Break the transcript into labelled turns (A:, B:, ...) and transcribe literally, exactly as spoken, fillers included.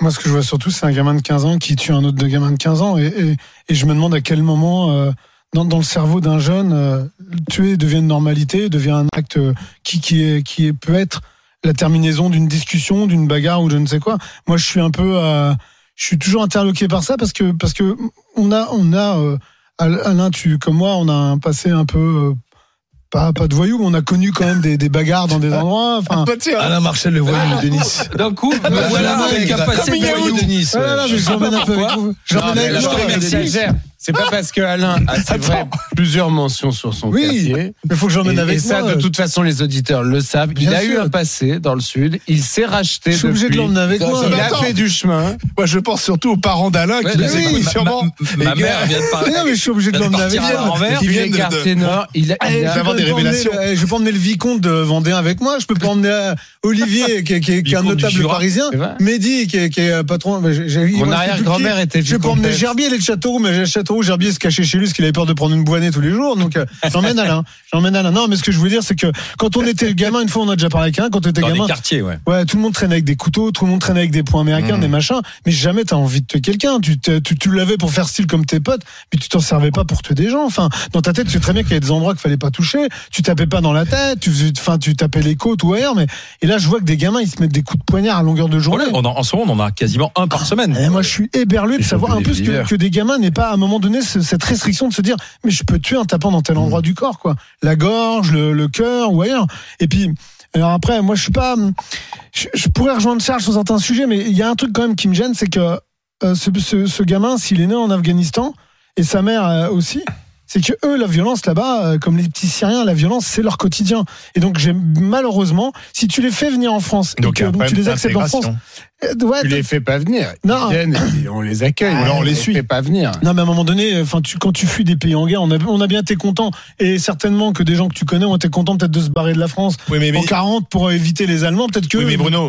A: Moi, ce que je vois surtout, c'est un gamin de quinze ans qui tue un autre de gamin de quinze ans. Et, et, et je me demande à quel moment, euh, dans, dans le cerveau d'un jeune, euh, tuer devient une normalité, devient un acte qui, qui, est, qui est, peut être la terminaison d'une discussion, d'une bagarre ou je ne sais quoi. Moi, je suis un peu... Euh, je suis toujours interloqué par ça parce que, parce que on a... On a euh, Alain, tu, comme moi, on a un passé un peu... Euh, Pas, pas de voyous, mais on a connu quand même des, des bagarres dans des endroits. Enfin,
B: Alain Marchal, le voyou de Nice.
C: D'un coup, me voilà avec un passé de voyou
B: de Nice.
A: Voilà, mais je l'emmène un peu avec vous. Je l'emmène avec
D: moi. C'est pas parce que Alain a, c'est vrai, plusieurs mentions sur son
A: oui,
D: quartier.
A: Mais faut que j'emmène
D: et,
A: avec
D: et
A: moi.
D: Et ça, de toute façon, les auditeurs le savent.
A: Bien
D: il a
A: sûr.
D: eu un passé dans le Sud. Il s'est racheté.
A: Je suis obligé
D: depuis.
A: de l'emmener avec moi.
D: Il
B: Attends.
D: a fait du chemin.
B: Moi, je pense surtout aux parents d'Alain qui
C: Ouais,
B: nous
C: oui,
B: écoutent
C: ma-
B: sûrement.
C: Ma, ma
B: Les gars,
C: mère vient de parler.
A: Mais non, mais je suis obligé de l'emmener avec
C: partir à
A: moi.
C: l'envers.
B: Qui
D: Il
B: viennent
D: est
B: de-
D: quartier
B: de-
D: nord. Il a,
A: Eh,
D: il a-
A: je
B: avoir
A: peux
B: des
A: pas emmener
B: révélations.
A: le- eh, je peux pas emmener le vicomte de Vendée avec moi. Je peux pas emmener euh, Olivier, qui, est- qui, est- qui est un
C: Vicomte du
A: notable
C: Jura.
A: parisien.
D: C'est vrai.
A: Mehdi, qui est, qui est patron. bah, j'ai- j'ai- il
D: Mon
A: m'a fait
D: arrière-grand-mère
A: tout petit.
D: était
A: Je peux emmener
D: vicomtesse.
A: Gerbier, les Châteauroux, mais le Châteauroux, Gerbier se cachait chez lui parce qu'il avait peur de prendre une bouannée tous les jours. Donc, euh, j'emmène Alain. J'emmène Alain. Non, mais ce que je veux dire, c'est que quand on était gamin, une fois, on a déjà parlé avec un, quand on était
C: Dans
A: gamin.
C: des quartiers, ouais.
A: Ouais, tout le monde traînait avec des couteaux, tout le monde traînait avec des poings américains,
B: Mmh.
A: des machins, mais jamais t'as envie de tuer quelqu'un. Tu, te- tu, tu l'avais pour faire style comme tes potes, mais tu t'en servais pas pour tuer des gens. Enfin, dans ta tête, tu sais très bien qu'il y a des endroits qu'il fallait pas toucher. Tu tapais pas dans la tête, tu, faisais- enfin, tu tapais les côtes ou ailleurs. Mais et là, je vois que des gamins, ils se mettent des coups de poignard à longueur de journée.
C: Ouais, on en, en ce moment, on en a quasiment un par semaine.
A: Et moi, je suis éberlué de
B: Ils
A: savoir
B: sont
A: un peu ce que,
B: leaders.
A: que des gamins n'aient pas à un moment donné ce- cette restriction de se dire, mais je peux tuer en tapant dans tel endroit du corps, quoi. La gorge, le, le cœur ou ailleurs. Et puis, alors après, moi, je suis pas, je, je pourrais rejoindre Charles sur certains sujets, mais il y a un truc quand même qui me gêne, c'est que euh, ce, ce, ce gamin, s'il est né en Afghanistan et sa mère euh, aussi. C'est que eux, la violence là-bas, euh, comme les petits Syriens, la violence, c'est leur quotidien. Et donc, j'ai, malheureusement, si tu les fais venir en France,
B: Donc,
A: et que
B: un
A: donc, tu
B: problème
A: les acceptes en France,
B: d'intégration.
A: euh, ouais,
D: Tu les fais pas venir.
A: Non.
D: Ils viennent et on les accueille.
A: Ah,
D: Ou on les
A: on
D: suit. Fait pas venir.
A: non, mais à un moment donné, enfin, tu, quand tu fuis des pays en guerre, on a, on a bien été content, et certainement que des gens que tu connais ont été contents peut-être de se barrer de la France
B: Oui, mais, mais,
A: en quarante pour éviter les Allemands. Peut-être que
B: oui, mais Bruno,